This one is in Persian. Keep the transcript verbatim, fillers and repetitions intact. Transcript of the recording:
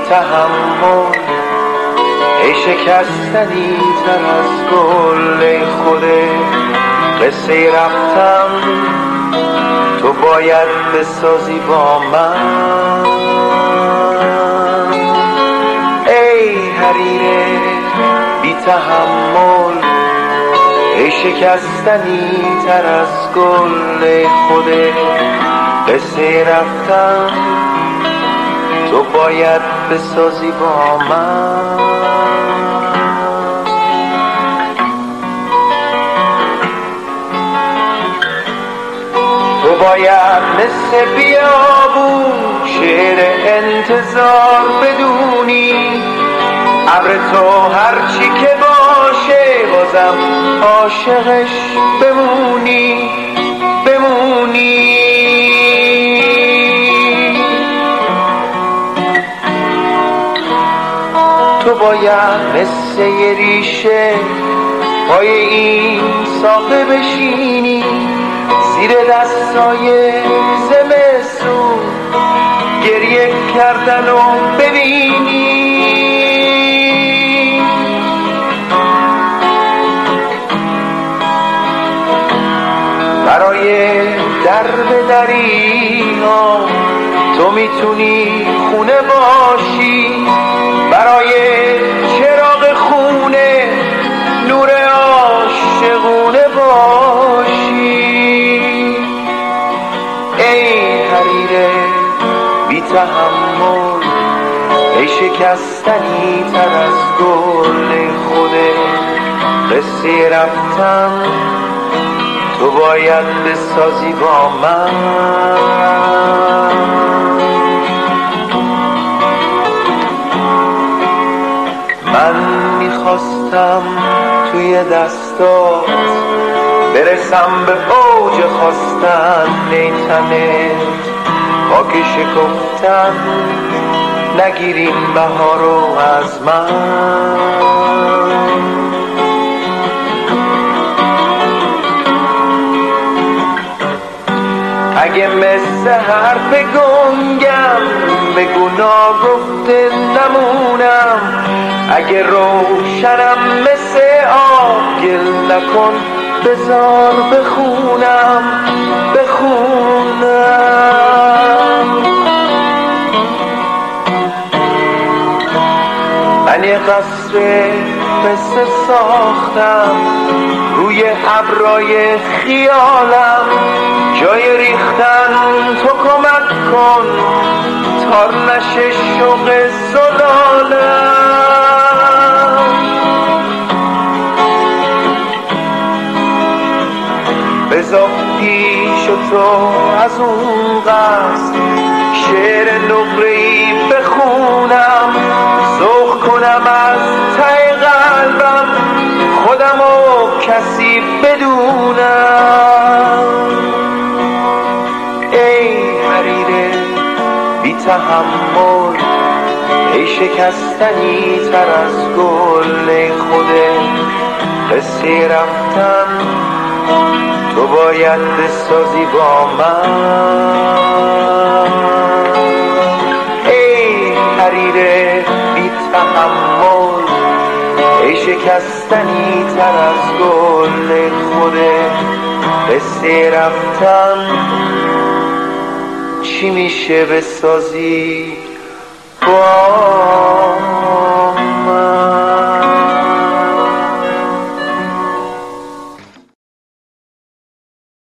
تحمل، ای شکستنی تر از گل، ای خود قصه رفتم تو باید بسازی با من. ای حریر بی تحمل، ای شکستنی تر از گل، ای خود قصه رفتم تو باید بسازی با من. تو باید مثل بیابون شعر انتظار بدونی، ابر تو هرچی که باشه بازم عاشقش بمونی بمونی. تو باید مثل یه ریشه پای این ساقه بشینی، زیر دستای زمستون گریه کردن و ببینی. برای در به دریها تو میتونی خونه باشی، برای چراغ خونه نور عاشقونه باشی. ای حریر بی تحمل، ای شکستنی تر از گل، ای خود قصه رفتم تو باید بسازی با من. من میخواستم توی دستات برسم به اوج خواستن، ای تنت خاک شکفتن نگیریم بهارو از من. اگه مثل حرف گنگم به گناه گفته نمونم، اگه روشنم مثل آب گل نکن بذار بخونم بخونم. من یه قصر قصه ساختم روی ابرای خیالم، جای ریختن تو کمک کن تار نشه شوق زلالم. بذار پیش تو از اون قصد شعر نقره‌ای بخونم، ذوق کنم از ته قلبم خودم و کسی بدونم. ای حریر بی تحمل، ای شکستنی تر از گل، ای خود قصه رفتم تو باید بسازی با من. ای حریر بی تحمل، ای شکستنی تر از گل، ای خود قصه رفتم چی میشه بسازی با